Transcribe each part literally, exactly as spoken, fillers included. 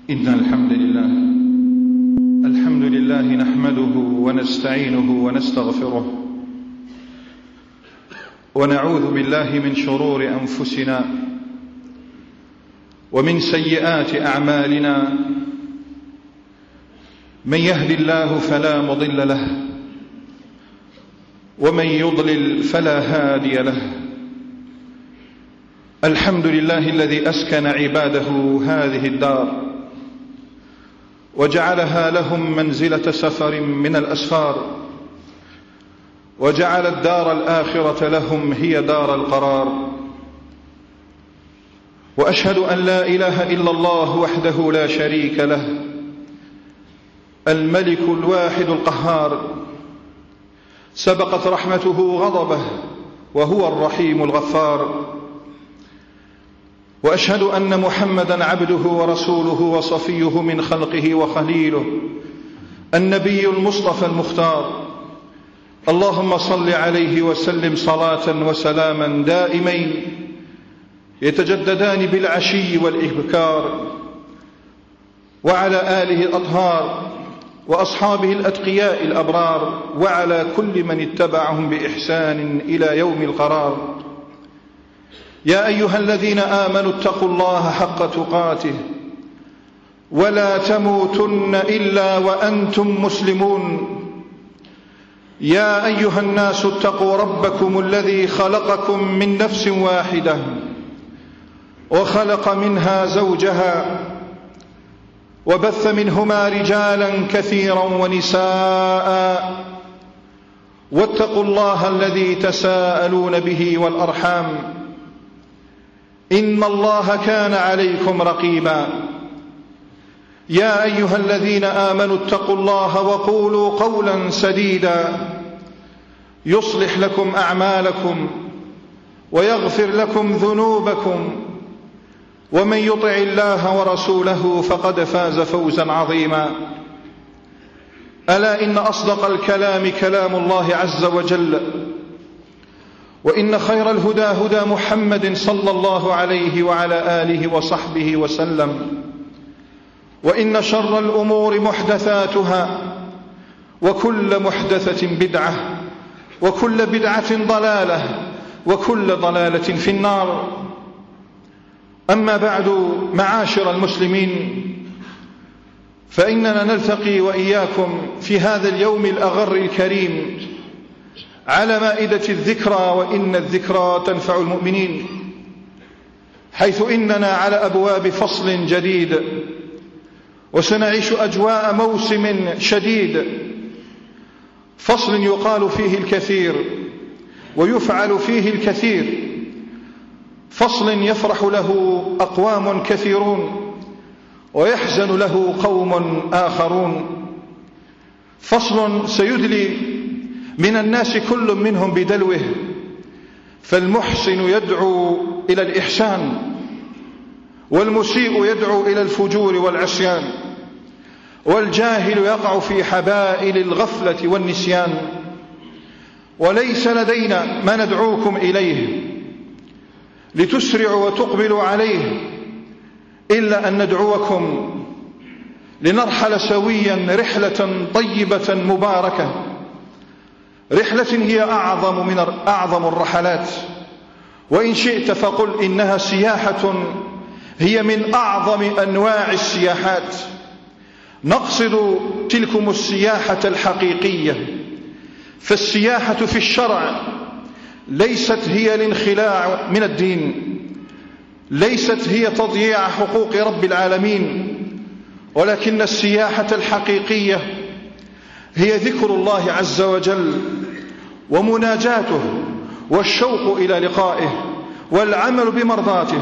إن الحمد لله الحمد لله نحمده ونستعينه ونستغفره ونعوذ بالله من شرور أنفسنا ومن سيئات أعمالنا. من يهد الله فلا مضل له ومن يضلل فلا هادي له. الحمد لله الذي أسكن عباده هذه الدار وجعلها لهم منزلة سفر من الأسفار، وجعل الدار الآخرة لهم هي دار القرار. وأشهد أن لا إله إلا الله وحده لا شريك له، الملك الواحد القهار، سبقت رحمته غضبه وهو الرحيم الغفار. وأشهد أن محمدًا عبده ورسوله وصفيه من خلقه وخليله، النبي المصطفى المختار. اللهم صل عليه وسلم صلاة وسلاما دائمين يتجددان بالعشي والإبكار، وعلى آله الأطهار وأصحابه الأتقياء الأبرار، وعلى كل من اتبعهم بإحسان إلى يوم القرار. يا أيها الذين آمنوا اتقوا الله حق تقاته ولا تموتن إلا وأنتم مسلمون. يا أيها الناس اتقوا ربكم الذي خلقكم من نفس واحدة وخلق منها زوجها وبث منهما رجالا كثيرا ونساء، واتقوا الله الذي تساءلون به والأرحام، إن الله كان عليكم رقيبا. يا أيها الذين آمنوا اتقوا الله وقولوا قولا سديدا يصلح لكم أعمالكم ويغفر لكم ذنوبكم، ومن يطع الله ورسوله فقد فاز فوزا عظيما. ألا إن أصدق الكلام كلام الله عز وجل، وإن خير الهدى هدى محمد صلى الله عليه وعلى آله وصحبه وسلم. وإن شر الأمور محدثاتها، وكل محدثة بدعة، وكل بدعة ضلالة، وكل ضلالة في النار. أما بعد، معاشر المسلمين، فإننا نلتقي وإياكم في هذا اليوم الأغر الكريم على مائدة الذكرى، وإن الذكرى تنفع المؤمنين، حيث إننا على أبواب فصل جديد، وسنعيش أجواء موسم شديد، فصل يقال فيه الكثير ويفعل فيه الكثير، فصل يفرح له أقوام كثيرون ويحزن له قوم آخرون، فصل سيدلي من الناس كل منهم بدلوه، فالمحسن يدعو إلى الإحسان، والمسيء يدعو إلى الفجور والعصيان، والجاهل يقع في حبائل الغفلة والنسيان. وليس لدينا ما ندعوكم إليه لتسرعوا وتقبلوا عليه إلا أن ندعوكم لنرحل سويا رحلة طيبة مباركة، رحلة هي أعظم من أعظم الرحلات، وإن شئت فقل إنها سياحة هي من أعظم أنواع السياحات. نقصد تلكم السياحة الحقيقية، فالسياحة في الشرع ليست هي الانخلاع من الدين، ليست هي تضييع حقوق رب العالمين، ولكن السياحة الحقيقية هي ذكر الله عز وجل ومناجاته والشوق إلى لقائه والعمل بمرضاته.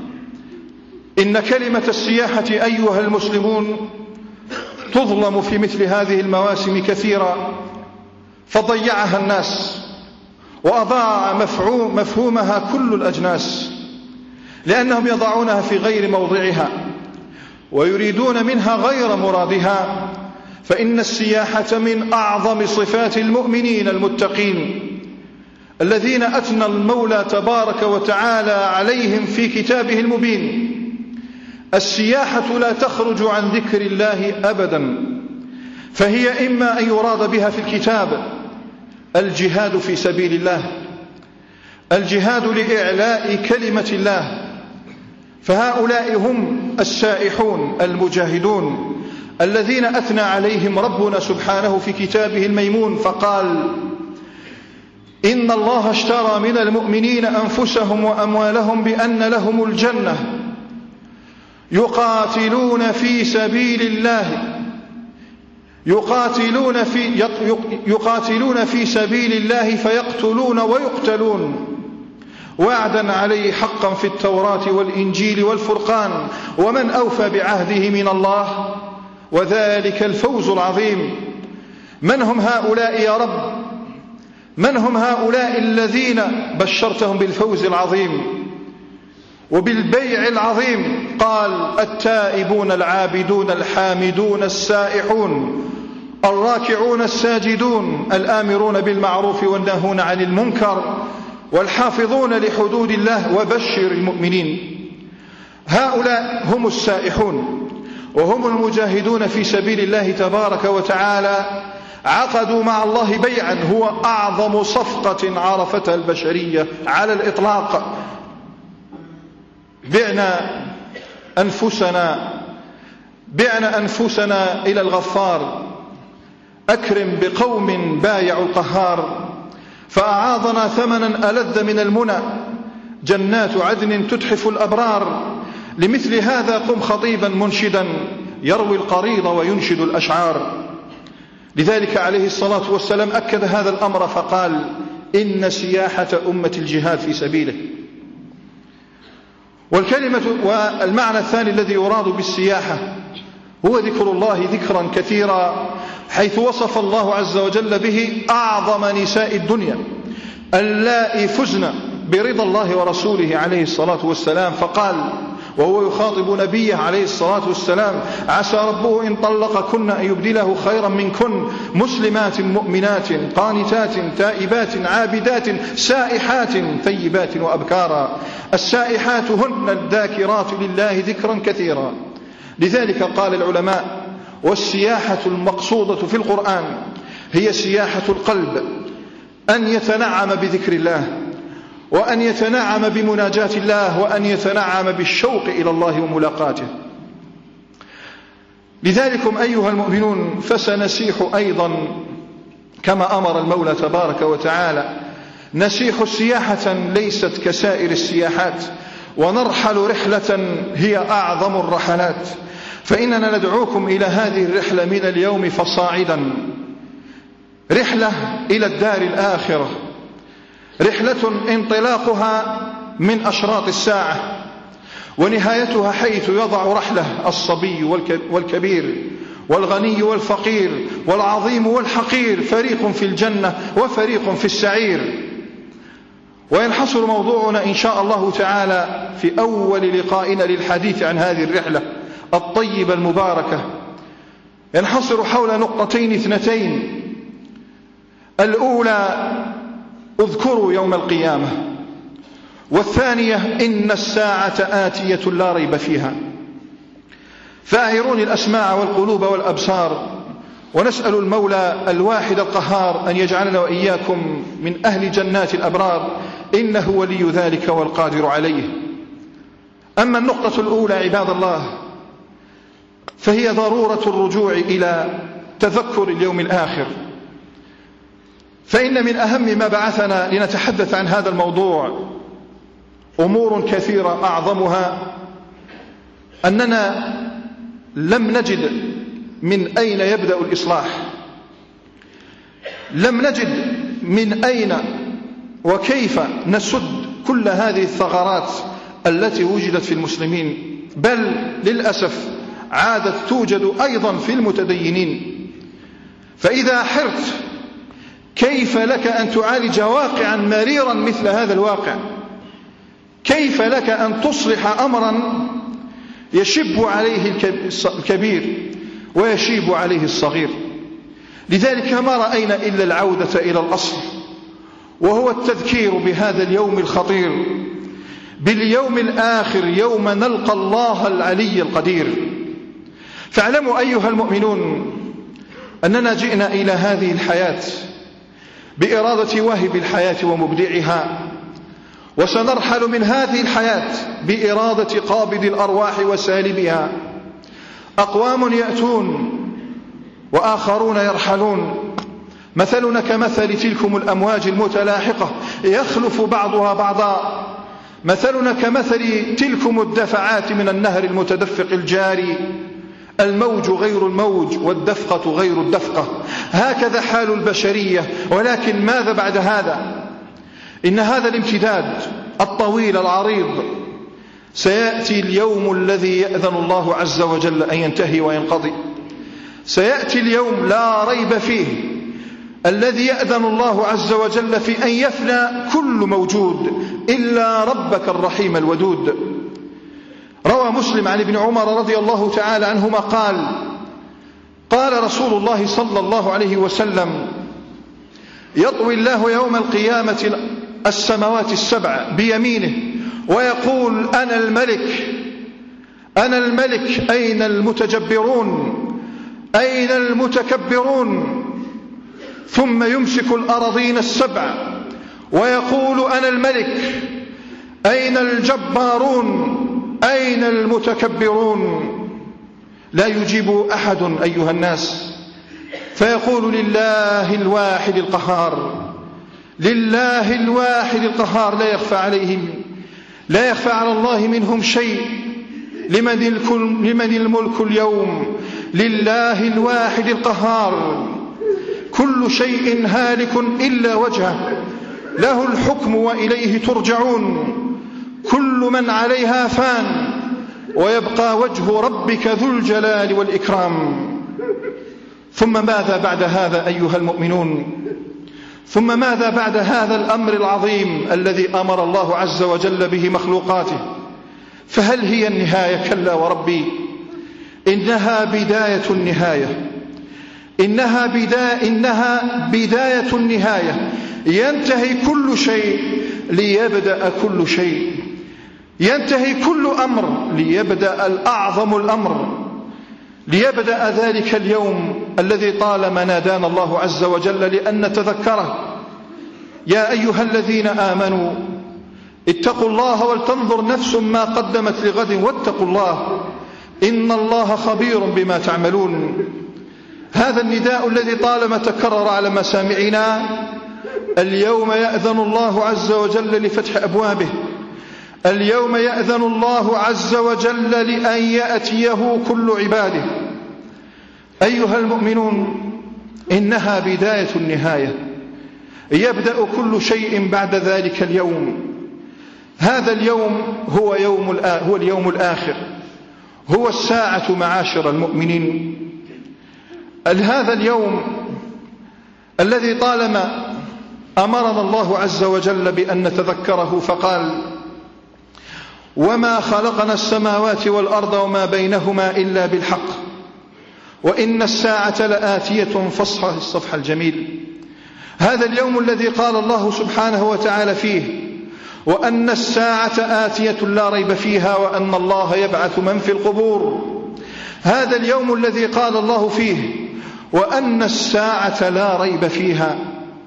إن كلمة السياحة أيها المسلمون تظلم في مثل هذه المواسم كثيرا، فضيعها الناس وأضاع مفهومها كل الأجناس، لأنهم يضعونها في غير موضعها ويريدون منها غير مرادها. فإن السياحة من أعظم صفات المؤمنين المتقين الذين أثنى المولى تبارك وتعالى عليهم في كتابه المبين، السياحة لا تخرج عن ذكر الله أبدا، فهي إما أن يراد بها في الكتاب الجهاد في سبيل الله، الجهاد لإعلاء كلمة الله، فهؤلاء هم السائحون المجاهدون الذين أثنى عليهم ربنا سبحانه في كتابه الميمون فقال: إن الله اشترى من المؤمنين أنفسهم وأموالهم بأن لهم الجنة يقاتلون في سبيل الله يقاتلون في يقاتلون في سبيل الله فيقتلون ويقتلون وعدا عليه حقا في التوراة والإنجيل والفرقان، ومن أوفى بعهده من الله وذلك الفوز العظيم. من هم هؤلاء يا رب؟ من هم هؤلاء الذين بشرتهم بالفوز العظيم وبالبيع العظيم؟ قال: التائبون العابدون الحامدون السائحون الراكعون الساجدون الآمرون بالمعروف والناهون عن المنكر والحافظون لحدود الله وبشر المؤمنين. هؤلاء هم السائحون وهم المجاهدون في سبيل الله تبارك وتعالى، عقدوا مع الله بيعا هو أعظم صفقة عرفتها البشرية على الإطلاق. بعنا أنفسنا بعنا أنفسنا إلى الغفار، أكرم بقوم بايعوا القهار، فأعاضنا ثمنا ألذ من المنى، جنات عدن تتحف الأبرار. لمثل هذا قم خطيبا منشدا يروي القريض وينشد الأشعار. لذلك عليه الصلاة والسلام أكد هذا الأمر فقال: إن سياحة أمة الجهاد في سبيله. والكلمة والمعنى الثاني الذي يراد بالسياحة هو ذكر الله ذكرا كثيرا، حيث وصف الله عز وجل به أعظم نساء الدنيا اللائي فزن برضا الله ورسوله عليه الصلاة والسلام، فقال وهو يخاطب نبيه عليه الصلاة والسلام: عسى ربه إن طلقكن أن يبدله خيرا منكن مسلمات مؤمنات قانتات تائبات عابدات سائحات ثيبات وأبكارا. السائحات هن الذاكرات لله ذكرا كثيرا. لذلك قال العلماء: والسياحة المقصودة في القرآن هي سياحة القلب، أن يتنعم بذكر الله، وأن يتنعم بمناجاة الله، وأن يتنعم بالشوق إلى الله وملاقاته. لذلكم أيها المؤمنون فسنسيح أيضا كما أمر المولى تبارك وتعالى، نسيح سياحة ليست كسائر السياحات، ونرحل رحلة هي أعظم الرحلات. فإننا ندعوكم إلى هذه الرحلة من اليوم فصاعدا، رحلة إلى الدار الآخرة، رحلة انطلاقها من أشراط الساعة، ونهايتها حيث يضع رحله الصبي والكبير والغني والفقير والعظيم والحقير، فريق في الجنة وفريق في السعير. وينحصر موضوعنا إن شاء الله تعالى في أول لقائنا للحديث عن هذه الرحلة الطيبة المباركة، ينحصر حول نقطتين اثنتين. الأولى: اذكروا يوم القيامة، والثانية: إن الساعة آتية لا ريب فيها. فأعيروني الأسماع والقلوب والأبصار، ونسأل المولى الواحد القهار أن يجعلنا وإياكم من أهل جنات الأبرار، إنه ولي ذلك والقادر عليه. أما النقطة الأولى عباد الله فهي ضرورة الرجوع إلى تذكر اليوم الآخر، فإن من أهم ما بعثنا لنتحدث عن هذا الموضوع أمور كثيرة، أعظمها أننا لم نجد من أين يبدأ الإصلاح، لم نجد من أين وكيف نسد كل هذه الثغرات التي وجدت في المسلمين، بل للأسف عادت توجد أيضا في المتدينين. فإذا حرت كيف لك أن تعالج واقعا مريرا مثل هذا الواقع؟ كيف لك أن تصلح أمرا يشب عليه الكبير ويشيب عليه الصغير؟ لذلك ما رأينا إلا العودة إلى الأصل، وهو التذكير بهذا اليوم الخطير، باليوم الآخر يوم نلقى الله العلي القدير. فاعلموا أيها المؤمنون أننا جئنا إلى هذه الحياة بإرادة واهب الحياة ومبدعها، وسنرحل من هذه الحياة بإرادة قابض الأرواح وسالبها. أقوام يأتون وآخرون يرحلون، مثلنا كمثل تلكم الأمواج المتلاحقة يخلف بعضها بعضا، مثلنا كمثل تلكم الدفعات من النهر المتدفق الجاري، الموج غير الموج والدفقة غير الدفقة. هكذا حال البشرية. ولكن ماذا بعد هذا؟ إن هذا الامتداد الطويل العريض سيأتي اليوم الذي يأذن الله عز وجل أن ينتهي وينقضي. سيأتي اليوم لا ريب فيه الذي يأذن الله عز وجل في أن يفنى كل موجود إلا ربك الرحيم الودود. روى مسلم عن ابن عمر رضي الله تعالى عنهما قال: قال رسول الله صلى الله عليه وسلم: يطوي الله يوم القيامة السماوات السبع بيمينه ويقول: أنا الملك أنا الملك، أين المتجبرون أين المتكبرون؟ ثم يمسك الأراضين السبع ويقول: أنا الملك، أين الجبارون أين المتكبرون؟ لا يجيب أحد أيها الناس، فيقول: لله الواحد القهار، لله الواحد القهار، لا يخفى عليهم لا يخفى على الله منهم شيء. لمن, لمن الملك اليوم؟ لله الواحد القهار. كل شيء هالك إلا وجهه، له الحكم وإليه ترجعون. كل من عليها فان ويبقى وجه ربك ذو الجلال والإكرام. ثم ماذا بعد هذا أيها المؤمنون؟ ثم ماذا بعد هذا الأمر العظيم الذي أمر الله عز وجل به مخلوقاته؟ فهل هي النهاية؟ كلا وربي، إنها بداية النهاية إنها بداية, إنها بداية النهاية. ينتهي كل شيء ليبدأ كل شيء، ينتهي كل أمر ليبدأ الأعظم الأمر، ليبدأ ذلك اليوم الذي طالما نادانا الله عز وجل لأن نتذكره. يا أيها الذين آمنوا اتقوا الله ولتنظر نفس ما قدمت لغد واتقوا الله إن الله خبير بما تعملون. هذا النداء الذي طالما تكرر على مسامعنا. اليوم يأذن الله عز وجل لفتح أبوابه، اليوم يأذن الله عز وجل لأن يأتيه كل عباده. أيها المؤمنون، إنها بداية النهاية، يبدأ كل شيء بعد ذلك اليوم. هذا اليوم هو, يوم هو اليوم الآخر، هو الساعة معاشر المؤمنين. هذا اليوم الذي طالما أمرنا الله عز وجل بأن نتذكره، فقال: وما خلقنا السماوات والأرض وما بينهما إلا بالحق وإن الساعة لآتية. فصح الصفح الجميل. هذا اليوم الذي قال الله سبحانه وتعالى فيه: وأن الساعة آتية لا ريب فيها وأن الله يبعث من في القبور. هذا اليوم الذي قال الله فيه: وأن الساعة لا ريب فيها.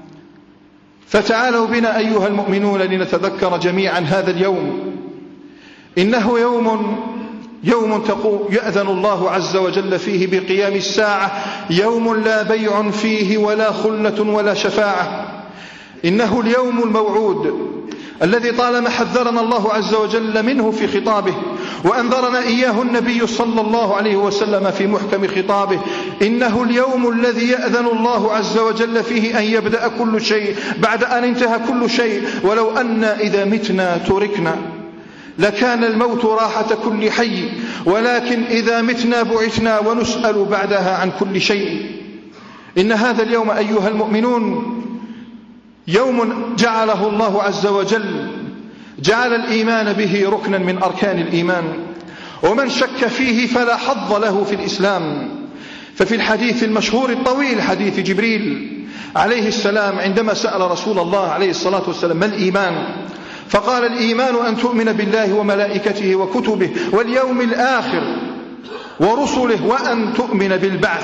فتعالوا بنا أيها المؤمنون لنتذكر جميعا هذا اليوم. إنه يوم يوم يأذن الله عز وجل فيه بقيام الساعة، يوم لا بيع فيه ولا خلة ولا شفاعة. إنه اليوم الموعود الذي طالما حذرنا الله عز وجل منه في خطابه وأنذرنا إياه النبي صلى الله عليه وسلم في محكم خطابه. إنه اليوم الذي يأذن الله عز وجل فيه أن يبدأ كل شيء بعد أن انتهى كل شيء. ولو أن إذا متنا تركنا لكان الموت راحة كل حي، ولكن إذا متنا بعثنا ونسأل بعدها عن كل شيء. إن هذا اليوم أيها المؤمنون يوم جعله الله عز وجل، جعل الإيمان به ركنا من أركان الإيمان، ومن شك فيه فلا حظ له في الإسلام. ففي الحديث المشهور الطويل، حديث جبريل عليه السلام عندما سأل رسول الله عليه الصلاة والسلام: ما الإيمان؟ فقال الإيمان أن تؤمن بالله وملائكته وكتبه واليوم الآخر ورسله وأن تؤمن بالبعث.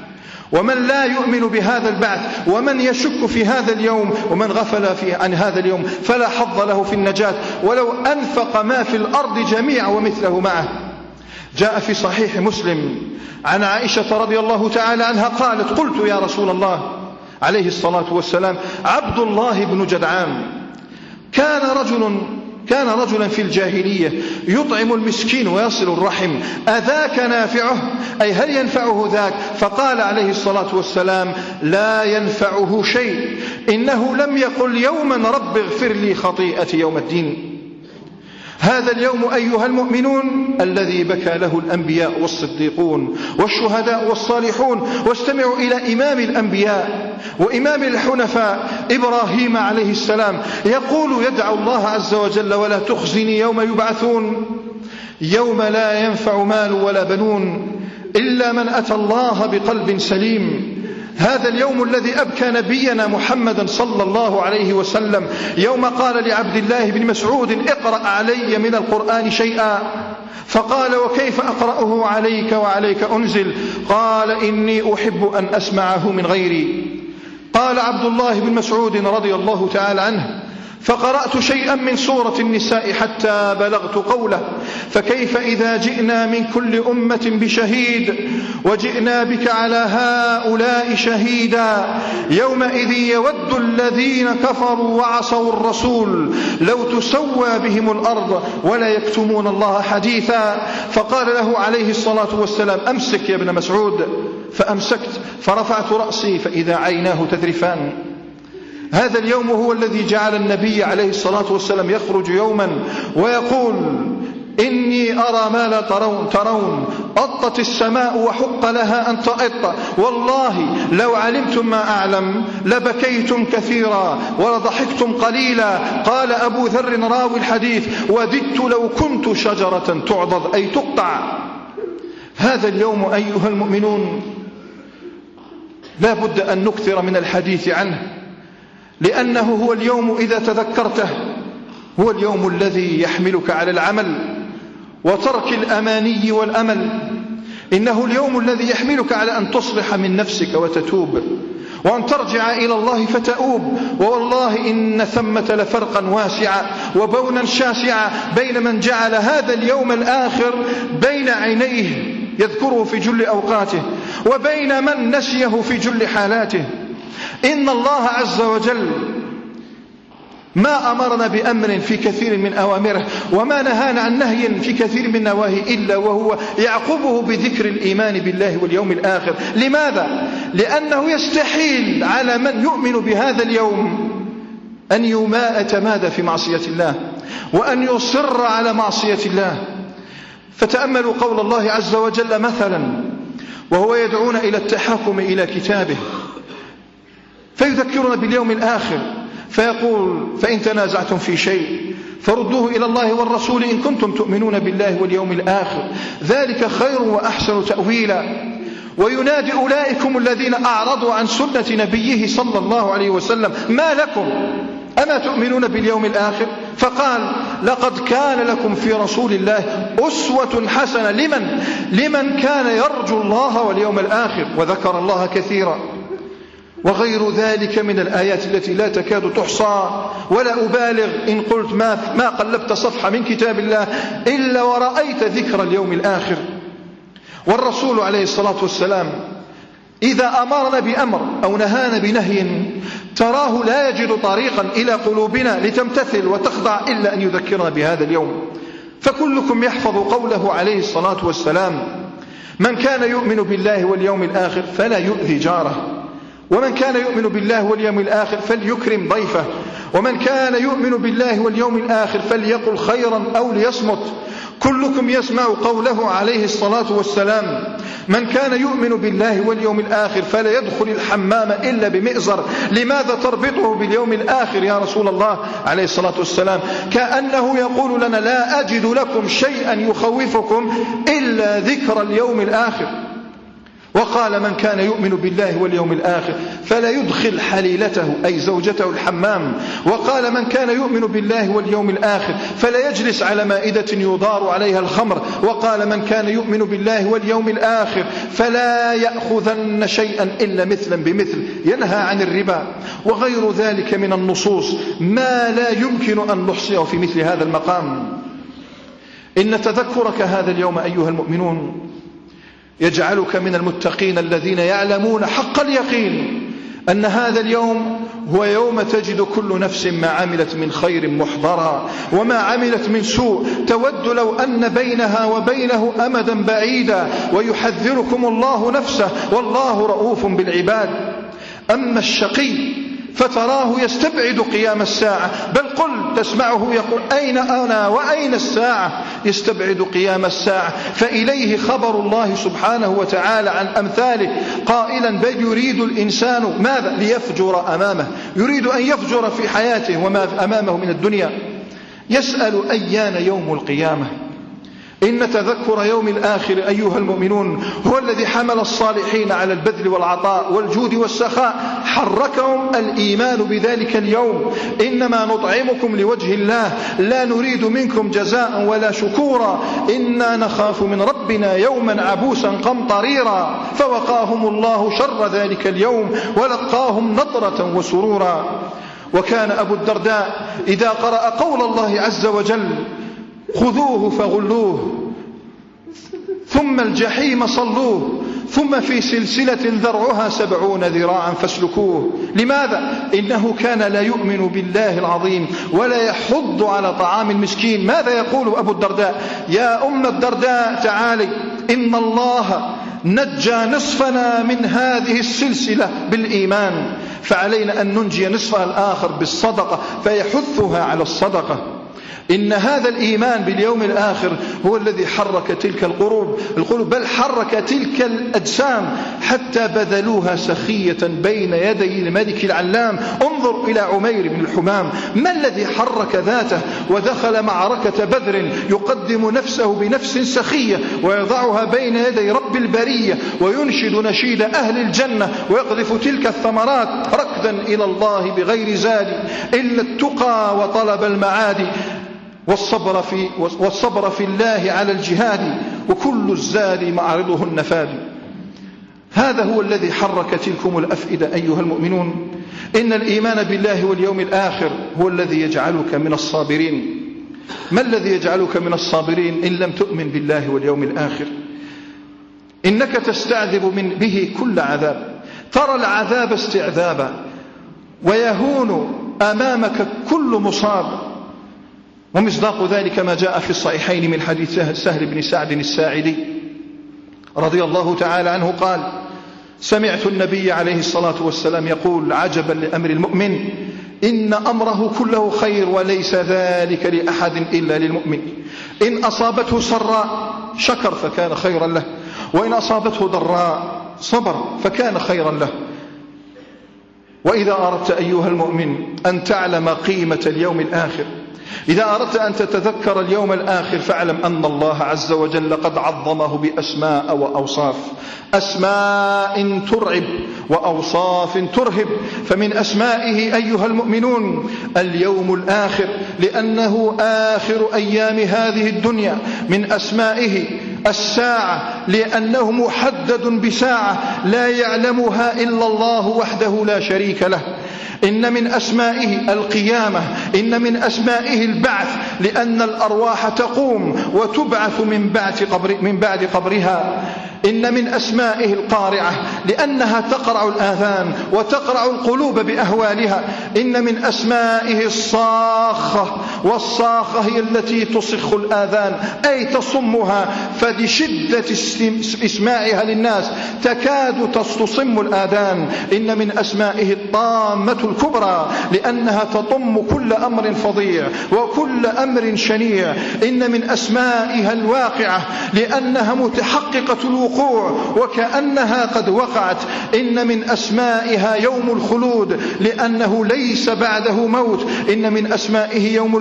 ومن لا يؤمن بهذا البعث ومن يشك في هذا اليوم ومن غفل في عن هذا اليوم فلا حظ له في النجاة ولو أنفق ما في الأرض جميعا ومثله معه. جاء في صحيح مسلم عن عائشة رضي الله تعالى عنها قالت: قلت يا رسول الله عليه الصلاة والسلام عبد الله بن جدعان كان رجل كان رجلا في الجاهلية يطعم المسكين ويصل الرحم، أذاك نافعه؟ أي هل ينفعه ذاك؟ فقال عليه الصلاة والسلام: لا ينفعه شيء، إنه لم يقل يوما رب اغفر لي خطيئتي يوم الدين. هذا اليوم أيها المؤمنون الذي بكى له الأنبياء والصديقون والشهداء والصالحون. واستمعوا إلى إمام الأنبياء وإمام الحنفاء إبراهيم عليه السلام يقول يدعو الله عز وجل: ولا تخزني يوم يبعثون يوم لا ينفع مال ولا بنون إلا من أتى الله بقلب سليم. هذا اليوم الذي أبكى نبينا محمدا صلى الله عليه وسلم يوم قال لعبد الله بن مسعود: اقرأ علي من القرآن شيئا، فقال: وكيف أقرأه عليك وعليك أنزل؟ قال: إني أحب أن أسمعه من غيري. قال عبد الله بن مسعود رضي الله تعالى عنه: فقرأت شيئا من سورة النساء حتى بلغت قوله: فكيف إذا جئنا من كل أمة بشهيد وجئنا بك على هؤلاء شهيدا يومئذ يود الذين كفروا وعصوا الرسول لو تسوى بهم الأرض ولا يكتمون الله حديثا. فقال له عليه الصلاة والسلام: أمسك يا ابن مسعود. فأمسكت فرفعت رأسي فإذا عيناه تذرفان. هذا اليوم هو الذي جعل النبي عليه الصلاة والسلام يخرج يوما ويقول: إني أرى ما لا ترون, ترون أطت السماء وحق لها أن تأط، والله لو علمتم ما أعلم لبكيتم كثيرا ولضحكتم قليلا. قال أبو ذر راوي الحديث: وددت لو كنت شجرة تعضد، أي تقطع. هذا اليوم أيها المؤمنون لا بد أن نكثر من الحديث عنه، لأنه هو اليوم إذا تذكرته هو اليوم الذي يحملك على العمل وترك الأماني والأمل. إنه اليوم الذي يحملك على أن تصلح من نفسك وتتوب وأن ترجع إلى الله فتؤوب. ووالله إن ثمة لفرقا واسعا وبونا شاسعا بين من جعل هذا اليوم الآخر بين عينيه يذكره في جل أوقاته وبين من نسيه في جل حالاته. إن الله عز وجل ما أمرنا بأمر في كثير من أوامره وما نهانا عن نهي في كثير من نواهي إلا وهو يعقبه بذكر الإيمان بالله واليوم الآخر. لماذا؟ لأنه يستحيل على من يؤمن بهذا اليوم أن يتمادى في معصية الله وأن يصر على معصية الله. فتأملوا قول الله عز وجل مثلا وهو يدعونا إلى التحاكم إلى كتابه، فيذكرنا باليوم الآخر فيقول: فإن تنازعتم في شيء فردوه إلى الله والرسول إن كنتم تؤمنون بالله واليوم الآخر، ذلك خير وأحسن تأويلا. وينادي أولئكم الذين أعرضوا عن سنة نبيه صلى الله عليه وسلم: ما لكم أما تؤمنون باليوم الآخر؟ فقال: لقد كان لكم في رسول الله أسوة حسنة لمن لمن كان يرجو الله واليوم الآخر، وذكر الله كثيرا. وغير ذلك من الآيات التي لا تكاد تحصى، ولا أبالغ إن قلت ما, ما قلبت صفحة من كتاب الله إلا ورأيت ذكر اليوم الآخر. والرسول عليه الصلاة والسلام إذا أمرنا بأمر أو نهانا بنهي تراه لا يجد طريقا إلى قلوبنا لتمتثل وتخضع إلا أن يذكرنا بهذا اليوم. فكلكم يحفظ قوله عليه الصلاة والسلام: من كان يؤمن بالله واليوم الآخر فلا يؤذي جاره، ومن كان يؤمن بالله واليوم الآخر فليكرم ضيفه، ومن كان يؤمن بالله واليوم الآخر فليقل خيرا أو ليصمت. كلكم يسمع قوله عليه الصلاة والسلام: من كان يؤمن بالله واليوم الآخر فلا يدخل الحمام إلا بمئزر. لماذا تربطه باليوم الآخر يا رسول الله عليه الصلاة والسلام؟ كأنه يقول لنا: لا أجد لكم شيئا يخوفكم إلا ذكر اليوم الآخر. وقال من كان يؤمن بالله واليوم الآخر فلا يدخل حليلته أي زوجته الحمام. وقال من كان يؤمن بالله واليوم الآخر فلا يجلس على مائدة يضار عليها الخمر. وقال من كان يؤمن بالله واليوم الآخر فلا يأخذن شيئا إلا مثلا بمثل، ينهى عن الربا وغير ذلك من النصوص ما لا يمكن أن نحصيه في مثل هذا المقام. إن تذكرك هذا اليوم أيها المؤمنون يجعلك من المتقين الذين يعلمون حق اليقين أن هذا اليوم هو يوم تجد كل نفس ما عملت من خير محضرا وما عملت من سوء تود لو أن بينها وبينه أمدا بعيدا، ويحذركم الله نفسه والله رؤوف بالعباد. أما الشقي فتراه يستبعد قيام الساعة، بل قل تسمعه يقول أين أنا وأين الساعة، يستبعد قيام الساعة. فإليه خبر الله سبحانه وتعالى عن أمثاله قائلا بل يريد الإنسان ماذا ليفجر أمامه، يريد أن يفجر في حياته وما أمامه من الدنيا. يسأل أيان يوم القيامة. إن تذكر يوم الآخر أيها المؤمنون هو الذي حمل الصالحين على البذل والعطاء والجود والسخاء، حركهم الإيمان بذلك اليوم. إنما نطعمكم لوجه الله لا نريد منكم جزاء ولا شكورا إنا نخاف من ربنا يوما عبوسا قمطريرا. فوقاهم الله شر ذلك اليوم ولقاهم نضرة وسرورا. وكان أبو الدرداء إذا قرأ قول الله عز وجل خذوه فغلوه ثم الجحيم صلوه ثم في سلسلة ذرعها سبعون ذراعا فاسلكوه. لماذا؟ إنه كان لا يؤمن بالله العظيم ولا يحض على طعام المسكين. ماذا يقول أبو الدرداء؟ يا أم الدرداء تعالي إن الله نجى نصفنا من هذه السلسلة بالإيمان، فعلينا أن ننجي نصفها الآخر بالصدقة فيحثها على الصدقة. إن هذا الإيمان باليوم الآخر هو الذي حرك تلك القلوب القلوب بل حرك تلك الأجسام حتى بذلوها سخية بين يدي الملك العلام. انظر إلى عمير بن الحمام، ما الذي حرك ذاته ودخل معركة بدر يقدم نفسه بنفس سخية ويضعها بين يدي رب البرية وينشد نشيد أهل الجنة ويقذف تلك الثمرات ركضا إلى الله بغير زاد إلا التقى وطلب المعادي والصبر في, والصبر في الله على الجهاد وكل الزاد معرضه النفاد. هذا هو الذي حرك تلكم الأفئدة أيها المؤمنون. إن الإيمان بالله واليوم الآخر هو الذي يجعلك من الصابرين. ما الذي يجعلك من الصابرين إن لم تؤمن بالله واليوم الآخر؟ إنك تستعذب من به كل عذاب، ترى العذاب استعذابا ويهون أمامك كل مصاب. ومصداق ذلك ما جاء في الصحيحين من حديث سهل بن سعد الساعدي رضي الله تعالى عنه قال سمعت النبي عليه الصلاة والسلام يقول عجبا لأمر المؤمن إن أمره كله خير وليس ذلك لأحد إلا للمؤمن. إن أصابته سراء شكر فكان خيرا له، وإن أصابته ضراء صبر فكان خيرا له. وإذا أردت أيها المؤمن أن تعلم قيمة اليوم الآخر، إذا أردت أن تتذكر اليوم الآخر فاعلم أن الله عز وجل قد عظمه بأسماء وأوصاف، أسماء ترعب وأوصاف ترهب. فمن أسمائه أيها المؤمنون اليوم الآخر لأنه آخر أيام هذه الدنيا. من أسمائه الساعة لأنه محدد بساعة لا يعلمها إلا الله وحده لا شريك له. إن من أسمائه القيامة، إن من أسمائه البعث لأن الأرواح تقوم وتبعث من بعد قبر من بعد قبرها. إن من أسمائه القارعة لأنها تقرع الآذان وتقرع القلوب بأهوالها. إن من أسمائه الصاخة، والصاخة هي التي تصخ الآذان أي تصمها، فلشدة إسماعها للناس تكاد تصم الآذان. إن من أسمائه الطامة الكبرى لأنها تطم كل أمر فظيع وكل أمر شنيع. إن من أسمائها الواقعة لأنها متحققة الوقوع وكأنها قد وقعت. إن من أسمائها يوم الخلود لأنه ليس بعده موت. إن من أسمائه يوم الوقوع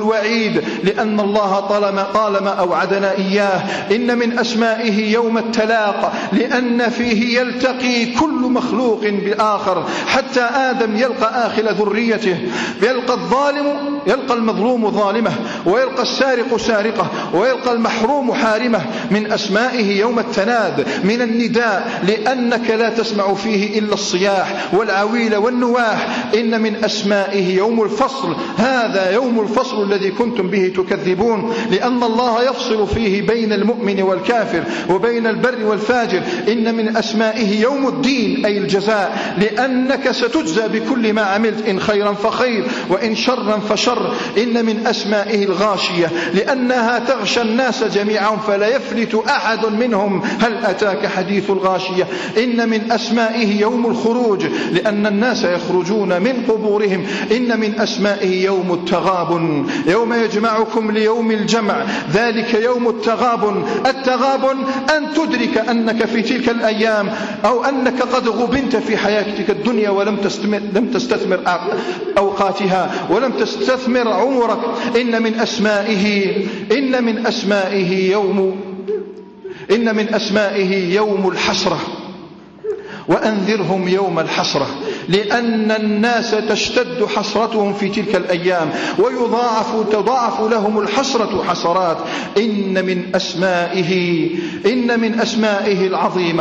الوعيد، لأن الله طالما, طالما أوعدنا إياه. إن من أسمائه يوم التلاق، لأن فيه يلتقي كل مخلوق بآخر، حتى آدم يلقى آخر ذريته، يلقى الظالم يلقى المظلوم ظالمه، ويلقى السارق سارقه، ويلقى المحروم حارمه. من أسمائه يوم التناد، من النداء، لأنك لا تسمع فيه إلا الصياح والعويل والنواح. إن من أسمائه يوم الفصل، هذا يوم الفصل الذي كنتم به تكذبون، لأن الله يفصل فيه بين المؤمن والكافر وبين البر والفاجر. إن من أسمائه يوم الدين، أي الجزاء، لأنك ستجزى بكل ما عملت، إن خيرا فخير وإن شرا فشر. إن من أسمائه الغاشية، لأنها تغشى الناس جميعهم فلا يفلت أحد منهم. هل أتاك حديث الغاشية؟ إن من أسمائه يوم الخروج، لأن الناس يخرجون من قبورهم. إن من أسمائه يوم التغابن، يوم يجمعكم ليوم الجمع، ذلك يوم التغابن. التغابن أن تدرك أنك في تلك الأيام، أو أنك قد غبنت في حياتك الدنيا ولم تستثمر, لم تستثمر أوقاتها ولم تستثمر عمرك. إن من أسمائه إن من أسمائه يوم إن من أسمائه يوم الحسرة، وأنذرهم يوم الحسرة، لأن الناس تشتد حسرتهم في تلك الأيام، ويضاعف تضاعف لهم الحسرة حسرات. إن من أسمائه إن من أسمائه العظيمة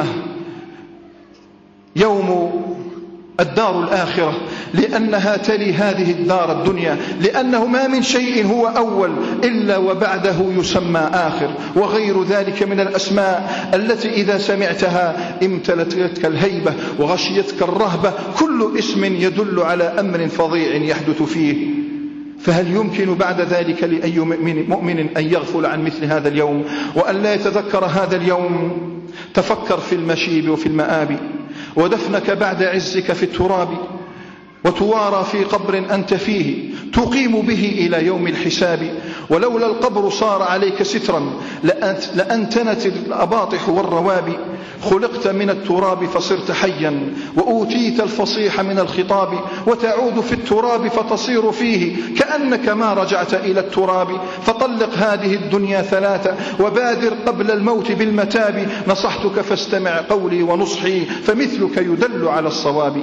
يوم الدار الآخرة، لأنها تلي هذه الدار الدنيا، لأنه ما من شيء هو أول إلا وبعده يسمى آخر، وغير ذلك من الأسماء التي إذا سمعتها امتلتك الهيبة وغشيتك الرهبة. كل اسم يدل على أمر فظيع يحدث فيه. فهل يمكن بعد ذلك لأي مؤمن أن يغفل عن مثل هذا اليوم وأن لا يتذكر هذا اليوم؟ تفكر في المشيب وفي المآب، ودفنك بعد عزك في التراب، وتوارى في قبر أنت فيه تقيم به إلى يوم الحساب. ولولا القبر صار عليك سترا لأنتنت الأباطح والروابي. خلقت من التراب فصرت حيا، وأوتيت الفصيح من الخطاب، وتعود في التراب فتصير فيه كأنك ما رجعت إلى التراب. فطلق هذه الدنيا ثلاثة، وبادر قبل الموت بالمتاب. نصحتك فاستمع قولي ونصحي، فمثلك يدل على الصواب.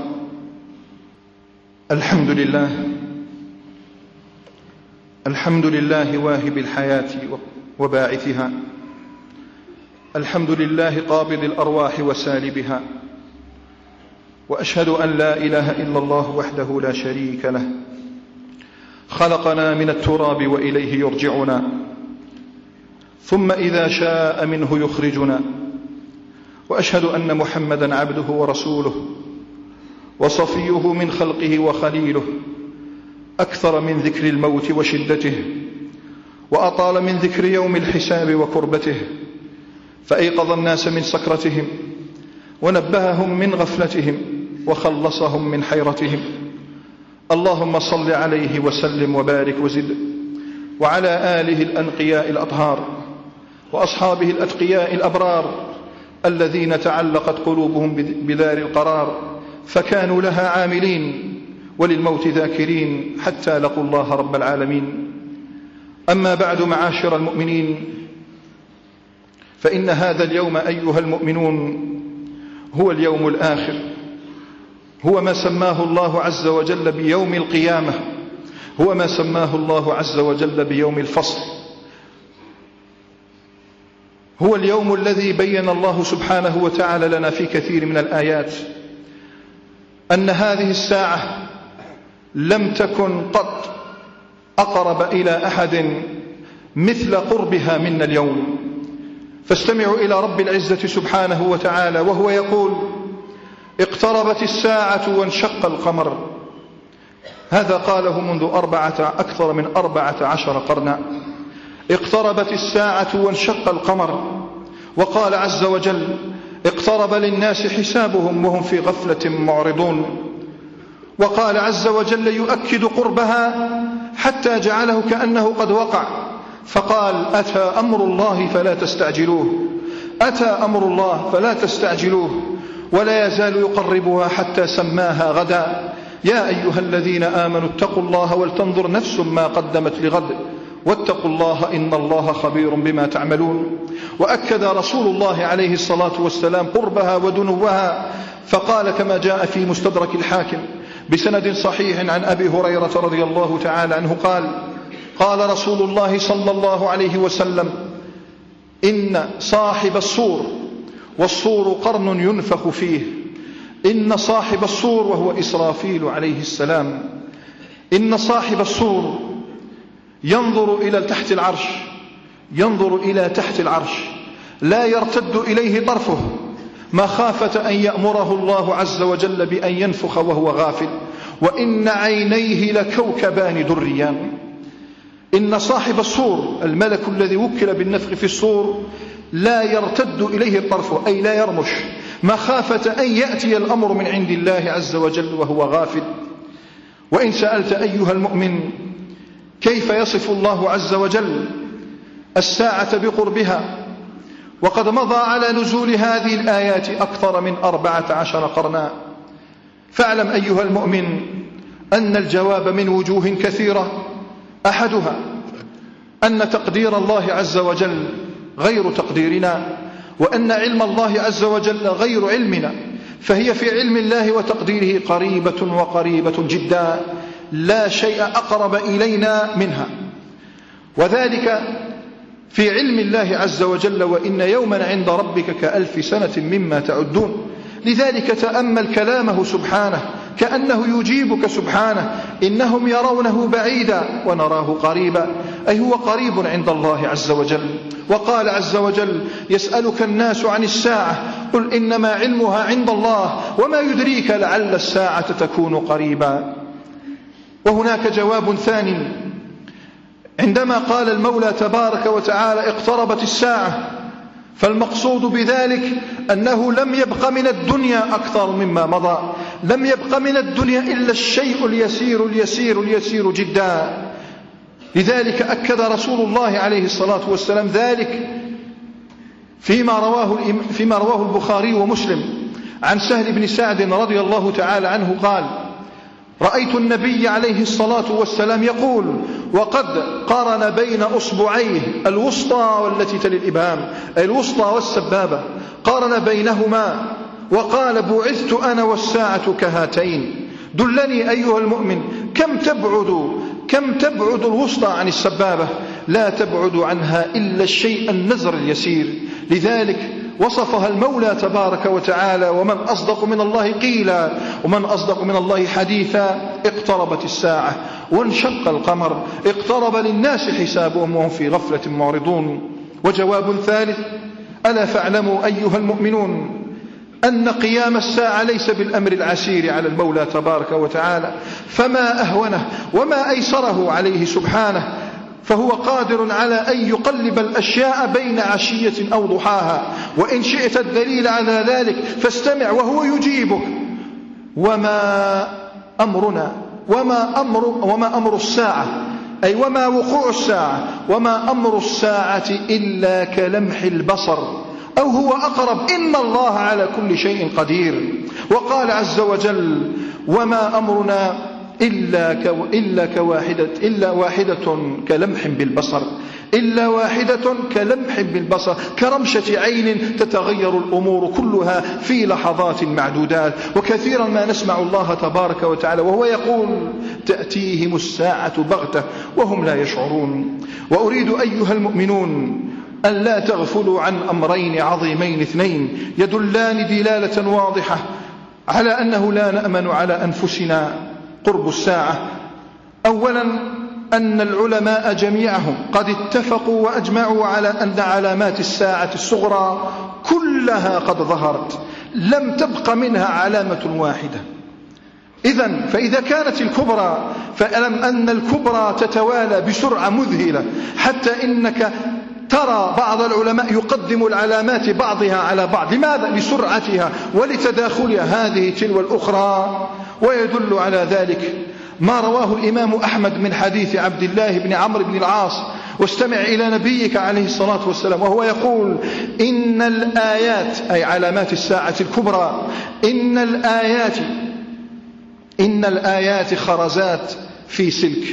الحمد لله الحمد لله واهب الحياة وباعثها. الحمد لله قابض الأرواح وسالبها. وأشهد أن لا إله إلا الله وحده لا شريك له، خلقنا من التراب وإليه يرجعنا، ثم إذا شاء منه يخرجنا. وأشهد أن محمدا عبده ورسوله، وصفيه من خلقه وخليله، أكثر من ذكر الموت وشدته، وأطال من ذكر يوم الحساب وكربته، فأيقظ الناس من سكرتهم، ونبههم من غفلتهم، وخلصهم من حيرتهم. اللهم صل عليه وسلم وبارك وزد، وعلى آله الأنقياء الأطهار، وأصحابه الأتقياء الأبرار، الذين تعلقت قلوبهم بدار القرار، فكانوا لها عاملين، وللموت ذاكرين، حتى لقوا الله رب العالمين. أما بعد، معاشر المؤمنين، فإن هذا اليوم أيها المؤمنون هو اليوم الآخر، هو ما سماه الله عز وجل بيوم القيامة، هو ما سماه الله عز وجل بيوم الفصل. هو اليوم الذي بين الله سبحانه وتعالى لنا في كثير من الآيات أن هذه الساعة لم تكن قط أقرب إلى أحد مثل قربها منا اليوم. فاستمعوا إلى رب العزة سبحانه وتعالى وهو يقول: اقتربت الساعة وانشق القمر. هذا قاله منذ أربعة أكثر من أربعة عشر قرنا. اقتربت الساعة وانشق القمر. وقال عز وجل: اقترب للناس حسابهم وهم في غفلة معرضون. وقال عز وجل يؤكد قربها حتى جعله كأنه قد وقع، فقال: أتى أمر الله فلا تستعجلوه، أتى أمر الله فلا تستعجلوه، ولا يزال يقربها حتى سماها غدا. يا أيها الذين آمنوا اتقوا الله ولتنظر نفس ما قدمت لغد، واتقوا الله إن الله خبير بما تعملون. وأكد رسول الله عليه الصلاة والسلام قربها ودنوها، فقال كما جاء في مستدرك الحاكم بسند صحيح عن أبي هريرة رضي الله تعالى عنه قال قال رسول الله صلى الله عليه وسلم: إن صاحب الصور، والصور قرن ينفخ فيه، إن صاحب الصور وهو إسرافيل عليه السلام، إن صاحب الصور ينظر إلى تحت العرش، ينظر إلى تحت العرش لا يرتد إليه طرفه مخافة أن يأمره الله عز وجل بأن ينفخ وهو غافل، وإن عينيه لكوكبان دريان. إن صاحب الصور الملك الذي وكل بالنفخ في الصور لا يرتد إليه الطرف، أي لا يرمش مخافة أن يأتي الأمر من عند الله عز وجل وهو غافل. وإن سألت أيها المؤمن كيف يصف الله عز وجل الساعة بقربها، وقد مضى على نزول هذه الآيات أكثر من أربعة عشر قرنا، فاعلم أيها المؤمن أن الجواب من وجوه كثيرة، أحدها أن تقدير الله عز وجل غير تقديرنا، وأن علم الله عز وجل غير علمنا، فهي في علم الله وتقديره قريبة وقريبة جدا، لا شيء أقرب إلينا منها، وذلك في علم الله عز وجل: وإن يوما عند ربك كألف سنة مما تعدون. لذلك تأمل كلامه سبحانه كأنه يجيبك سبحانه: إنهم يرونه بعيدا ونراه قريبا، أي هو قريب عند الله عز وجل. وقال عز وجل: يسألك الناس عن الساعة قل إنما علمها عند الله وما يدريك لعل الساعة تكون قريبا. وهناك جواب ثاني عندما قال المولى تبارك وتعالى: اقتربت الساعة، فالمقصود بذلك أنه لم يبق من الدنيا أكثر مما مضى، لم يبق من الدنيا إلا الشيء اليسير اليسير اليسير جدا. لذلك أكد رسول الله عليه الصلاة والسلام ذلك فيما رواه, فيما رواه البخاري ومسلم عن سهل بن سعد رضي الله تعالى عنه قال: رأيت النبي عليه الصلاة والسلام يقول وقد قارن بين أصبعيه الوسطى والتي تلي الإبهام، أي الوسطى والسبابة، قارن بينهما وقال: بعثت أنا والساعة كهاتين. دلني أيها المؤمن كم تبعد كم تبعد الوسطى عن السبابة، لا تبعد عنها إلا الشيء النزر اليسير. لذلك وصفها المولى تبارك وتعالى: ومن أصدق من الله قيلا ومن أصدق من الله حديثا. اقتربت الساعة وانشق القمر، اقترب للناس حسابهم وهم في غفلة معرضون. وجواب ثالث: ألا فاعلموا أيها المؤمنون أن قيام الساعة ليس بالأمر العسير على المولى تبارك وتعالى، فما أهونه وما أيسره عليه سبحانه، فهو قادر على أن يقلب الأشياء بين عشية أو ضحاها. وإن شئت الدليل على ذلك فاستمع وهو يجيبك: وما أمرنا وما أمر, وما أمر الساعة، أي وما وقوع الساعة، وما أمر الساعة إلا كلمح البصر أو هو أقرب، إن الله على كل شيء قدير. وقال عز وجل: وما أمرنا إلا, كو إلا, كواحدة إلا واحدة كلمح بالبصر، إلا واحدة كلمح بالبصر، كرمشة عين تتغير الأمور كلها في لحظات معدودات. وكثيرا ما نسمع الله تبارك وتعالى وهو يقول: تأتيهم الساعة بغتة وهم لا يشعرون. وأريد أيها المؤمنون أن لا تغفلوا عن أمرين عظيمين اثنين يدلان دلالة واضحة على أنه لا نأمن على أنفسنا قرب الساعة. أولا أن العلماء جميعهم قد اتفقوا وأجمعوا على أن علامات الساعة الصغرى كلها قد ظهرت، لم تبق منها علامة واحدة. إذن فإذا كانت الكبرى فألم أن الكبرى تتوالى بسرعة مذهلة، حتى إنك ترى بعض العلماء يقدم العلامات بعضها على بعض. لماذا؟ لسرعتها ولتداخلها هذه تلو الأخرى. ويدل على ذلك ما رواه الإمام أحمد من حديث عبد الله بن عمرو بن العاص: واستمع إلى نبيك عليه الصلاة والسلام وهو يقول: إن الآيات، أي علامات الساعة الكبرى، إن الآيات إن الآيات خرزات في سلك،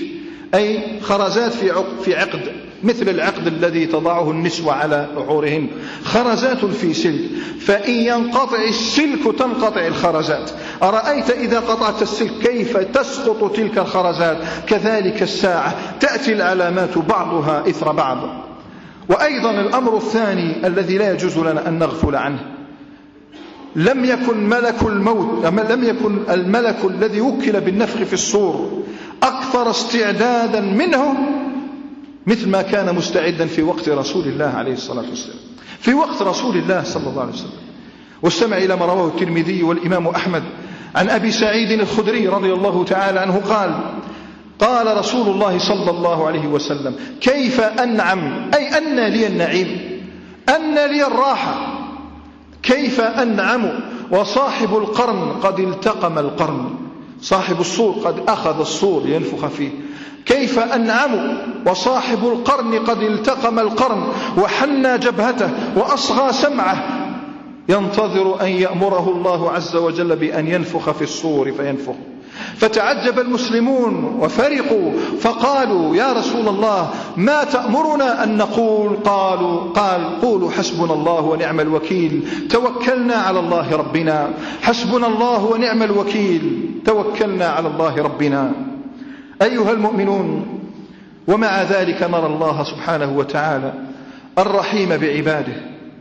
أي خرزات في عقد, في عقد مثل العقد الذي تضعه النسوة على نحورهن، خرزات في سلك، فإن ينقطع السلك تنقطع الخرزات. أرأيت إذا قطعت السلك كيف تسقط تلك الخرزات؟ كذلك الساعة تأتي العلامات بعضها إثر بعض. وأيضا الأمر الثاني الذي لا يجوز لنا أن نغفل عنه، لم يكن ملك الموت لم يكن الملك الذي وكل بالنفخ في الصور أكثر استعدادا منه مثل ما كان مستعدا في وقت رسول الله عليه الصلاة والسلام، في وقت رسول الله صلى الله عليه وسلم. واستمع إلى ما رواه الترمذي والإمام أحمد عن أبي سعيد الخدري رضي الله تعالى عنه قال: قال رسول الله صلى الله عليه وسلم: كيف أنعم، أي أن لي النعيم، أن لي الراحة، كيف أنعم وصاحب القرن قد التقم القرن، صاحب الصور قد أخذ الصور ينفخ فيه، كيف أنعم وصاحب القرن قد التقم القرن وحنى جبهته وأصغى سمعه ينتظر أن يأمره الله عز وجل بأن ينفخ في الصور فينفخ. فتعجب المسلمون وفرقوا فقالوا: يا رسول الله ما تأمرنا أن نقول؟ قالوا قال قولوا حسبنا الله ونعم الوكيل توكلنا على الله ربنا، حسبنا الله ونعم الوكيل توكلنا على الله ربنا. أيها المؤمنون، ومع ذلك نرى الله سبحانه وتعالى الرحيم بعباده،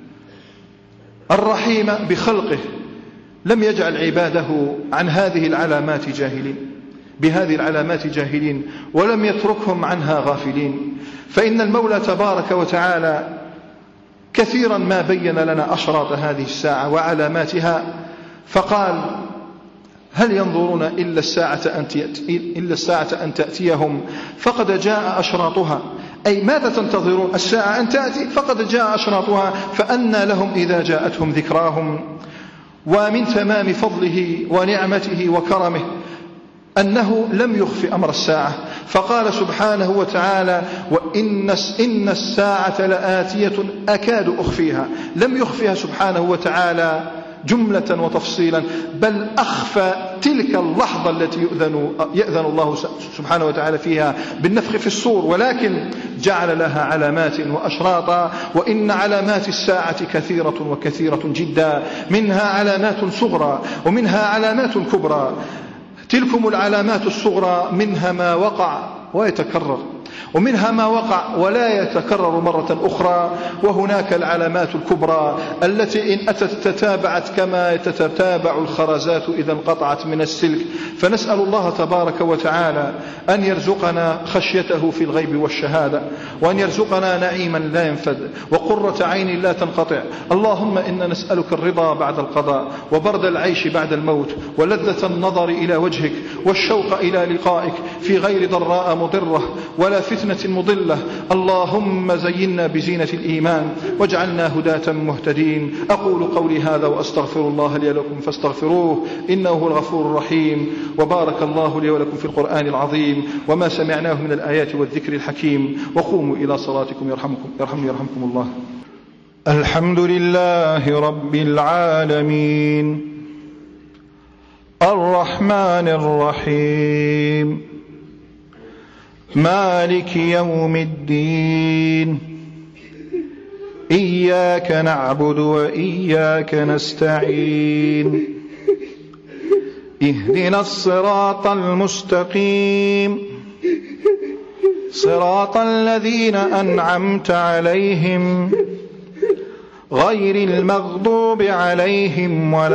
الرحيم بخلقه، لم يجعل عباده عن هذه العلامات جاهلين، بهذه العلامات جاهلين، ولم يتركهم عنها غافلين. فإن المولى تبارك وتعالى كثيرا ما بين لنا أشراط هذه الساعة وعلاماتها، فقال: هل ينظرون إلا الساعة أن تأتي إلا الساعة أن تأتيهم فقد جاء أشراطها، أي ماذا تنتظرون؟ الساعة أن تأتي فقد جاء أشراطها، فأنى لهم إذا جاءتهم ذكراهم. ومن تمام فضله ونعمته وكرمه أنه لم يخف أمر الساعة، فقال سبحانه وتعالى: وإن إن الساعة لآتية أكاد أخفيها. لم يخفيها سبحانه وتعالى جملة وتفصيلا، بل أخفى تلك اللحظة التي يؤذن, يأذن الله سبحانه وتعالى فيها بالنفخ في الصور، ولكن جعل لها علامات وأشراطا. وإن علامات الساعة كثيرة وكثيرة جدا، منها علامات صغرى ومنها علامات كبرى. تلكم العلامات الصغرى منها ما وقع ويتكرر، ومنها ما وقع ولا يتكرر مرة أخرى، وهناك العلامات الكبرى التي إن أتت تتابعت كما تتتابع الخرزات إذا انقطعت من السلك. فنسأل الله تبارك وتعالى أن يرزقنا خشيته في الغيب والشهادة، وأن يرزقنا نعيما لا ينفد وقرة عين لا تنقطع. اللهم إنا نسألك الرضا بعد القضاء، وبرد العيش بعد الموت، ولذة النظر إلى وجهك، والشوق إلى لقائك في غير ضراء مضرة ولا فتنة مضلة. اللهم زينا بزينة الإيمان واجعلنا هداة مهتدين. أقول قولي هذا وأستغفر الله لي ولكم فاستغفروه إنه هو الغفور الرحيم. وبارك الله لي ولكم في القرآن العظيم وما سمعناه من الآيات والذكر الحكيم. وقوموا إلى صلاتكم يرحمكم يرحمني يرحمكم الله. الحمد لله رب العالمين الرحمن الرحيم مالك يوم الدين إياك نعبد وإياك نستعين اهدنا الصراط المستقيم صراط الذين أنعمت عليهم غير المغضوب عليهم ولا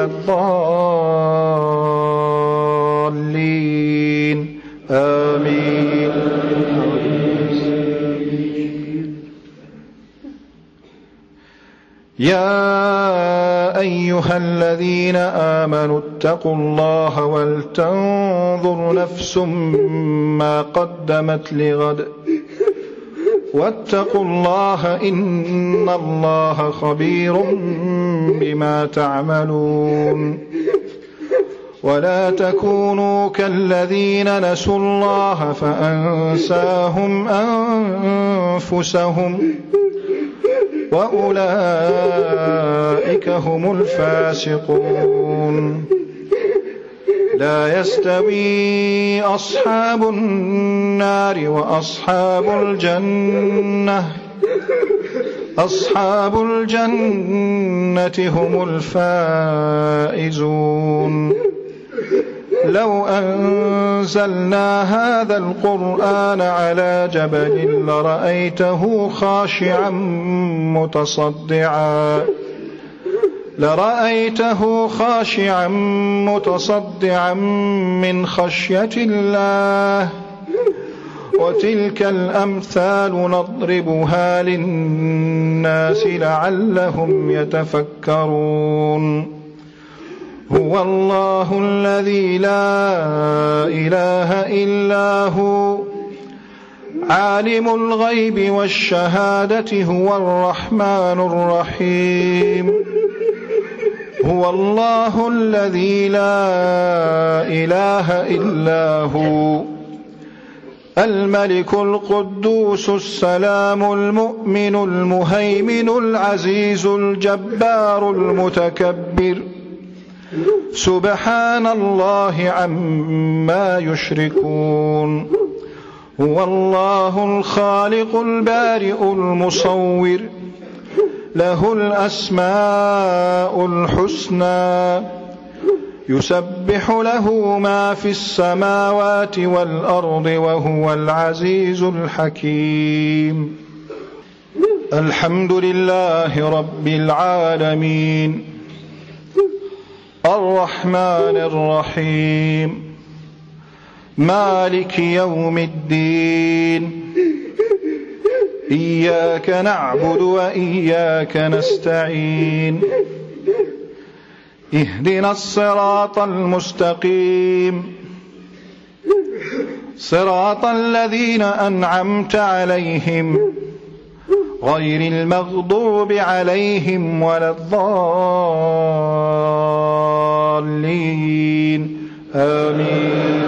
الضالين آمين. يا أيها الذين آمنوا اتقوا الله ولتنظر نفس ما قدمت لغد واتقوا الله إن الله خبير بما تعملون. ولا تكونوا كالذين نسوا الله فأنساهم أنفسهم وأولئك هم الفاسقون. لا يستوي أصحاب النار وأصحاب الجنة أصحاب الجنة هم الفائزون. لو أنزلنا هذا القرآن على جبل لرأيته خاشعا متصدعا لرأيته خاشعا متصدعا من خشية الله. وتلك الأمثال نضربها للناس لعلهم يتفكرون. هو الله الذي لا إله إلا هو عالم الغيب والشهادة هو الرحمن الرحيم. هو الله الذي لا إله إلا هو الملك القدوس السلام المؤمن المهيمن العزيز الجبار المتكبر. سبحان الله عما يشركون. هو الله الخالق البارئ المصور له الأسماء الحسنى يسبح له ما في السماوات والأرض وهو العزيز الحكيم. الحمد لله رب العالمين الرحمن الرحيم مالك يوم الدين. إياك نعبد وإياك نستعين. اهدنا الصراط المستقيم صراط الذين أنعمت عليهم غير المغضوب عليهم ولا الضالين آمين.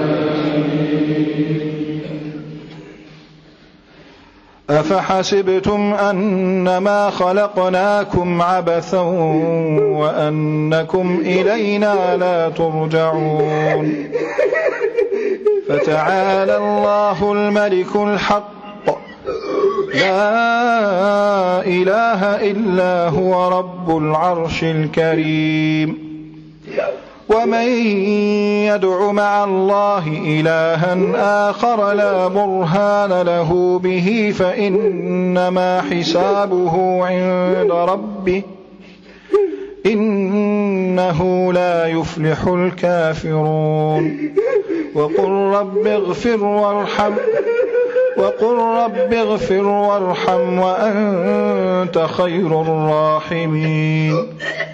أفحسبتم أنما خلقناكم عبثا وأنكم إلينا لا ترجعون. فتعالى الله الملك الحق لا إله إلا هو رب العرش الكريم. ومن يدع مع الله إلها آخر لا برهان له به فإنما حسابه عند ربه إنه لا يفلح الكافرون. وقل رب اغفر وارحم وقل رب اغفر وارحم وأنت خير الراحمين.